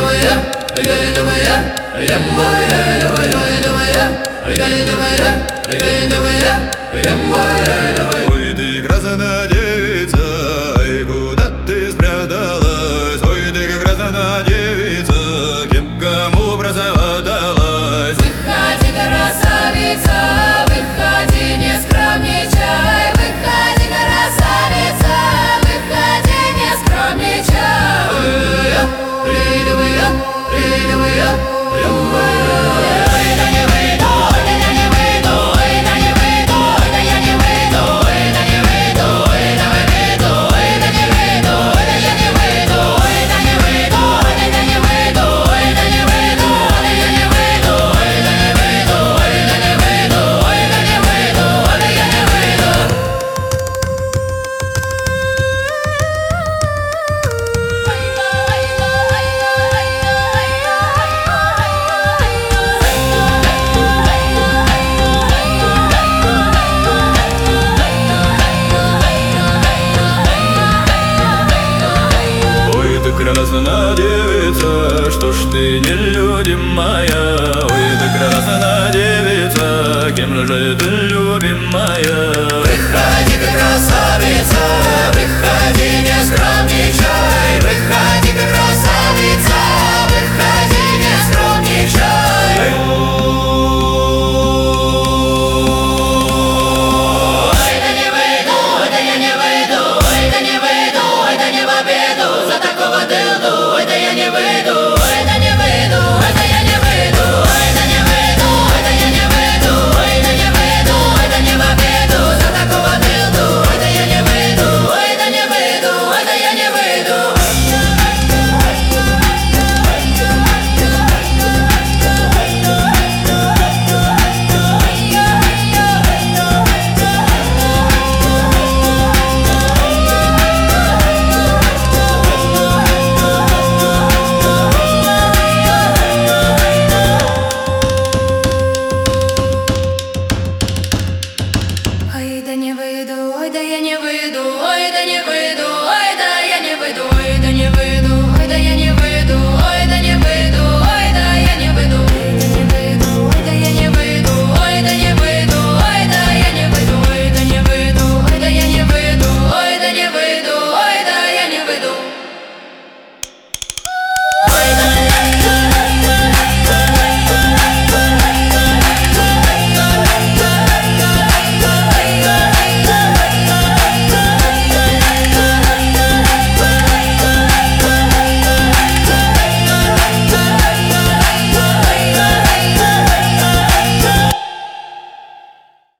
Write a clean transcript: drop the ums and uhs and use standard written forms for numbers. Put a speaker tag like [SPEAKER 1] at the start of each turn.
[SPEAKER 1] Ой, ты красная девица, и куда ты спряталась? Ой, ты как красная девица, кем кому прозаводалась?
[SPEAKER 2] Выходи, красавица, выходи, не скромничай. Выходи, красавица, выходи, не скромничай.
[SPEAKER 1] Красная девица, что ж ты нелюдимая? Ой, ты красная девица, кем же ты любимая?